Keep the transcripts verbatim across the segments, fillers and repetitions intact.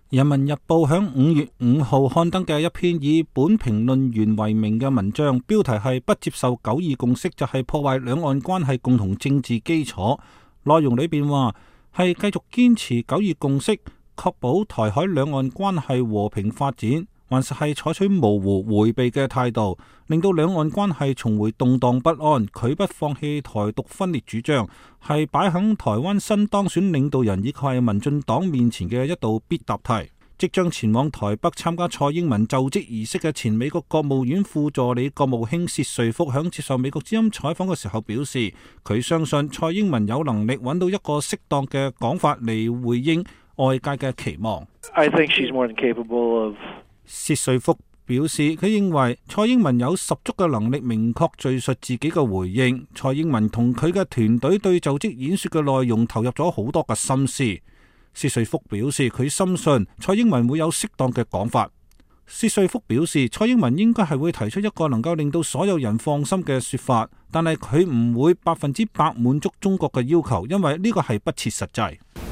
人民日報響五月五號刊登嘅一篇以本評論員為名嘅文章，標題係不接受九二共識就係破壞兩岸關係共同政治基礎。內容裏邊話係繼續堅持九二共識，確保台海兩岸關係和平發展，還是係採取模糊迴避嘅態度，令到兩岸關係重回動盪不安，拒不放棄台獨分裂主張，係擺響台灣新當選領導人以及係民進黨面前嘅一道必答題。即將前往台北參加蔡英文就職儀式嘅前美國國務院副助理國務卿薛瑞福響接受美國之音採訪嘅時候表示，佢相信蔡英文有能力揾到一個適當嘅講法嚟回應外界嘅期望。 I think she's more than capable of... 薛瑞福表示，佢認為蔡英文有十足嘅能力明確敘述自己嘅回應。蔡英文同佢嘅團隊對就職演說嘅內容投入咗好多嘅心思。薛瑞福表示，佢深信蔡英文會有適當嘅講法。薛瑞福表示，蔡英文應該係會提出一個能夠令到所有人放心嘅說法，但係佢唔會百分之百滿足中國嘅要求，因為呢個係不切實際。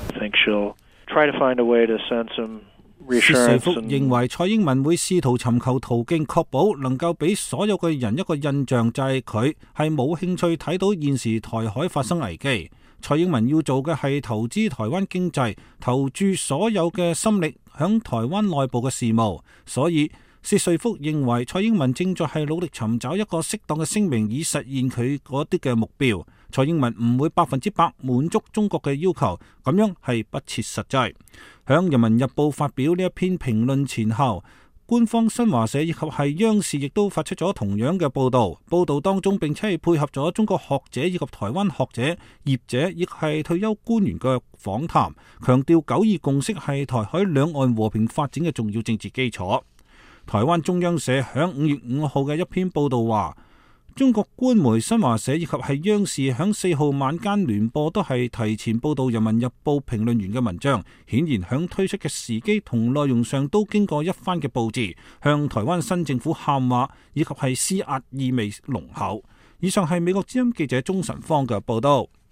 薛瑞福認為蔡英文會試圖尋求途徑，確保能夠俾所有嘅人一個印象，就係佢係冇興趣睇到現時台海發生危機。蔡英文要做嘅係投資台灣經濟，投注所有嘅心力響台灣內部嘅事務，所以薛瑞福認為蔡英文正在係努力尋找一個適當嘅聲明，以實現佢嗰啲嘅目標。蔡英文唔會百分之百滿足中國嘅要求，咁樣係不切實際。響人民日報發表呢一篇評論前後，官方新華社以及係央視亦都發出咗同樣嘅報道。報道當中並且係配合咗中國學者以及台灣學者、業者以及係退休官員嘅訪談，強調九二共識係台海兩岸和平發展嘅重要政治基礎。台灣中央社響五月五號嘅一篇報道話，中國官媒新華社以及係央視響四號晚間聯播都係提前報道人民日報評論員嘅文章，顯然響推出嘅時機同內容上都經過一番嘅佈置，向台灣新政府喊話以及係施壓意味濃厚。以上係美國之音記者鍾晨芳嘅報道。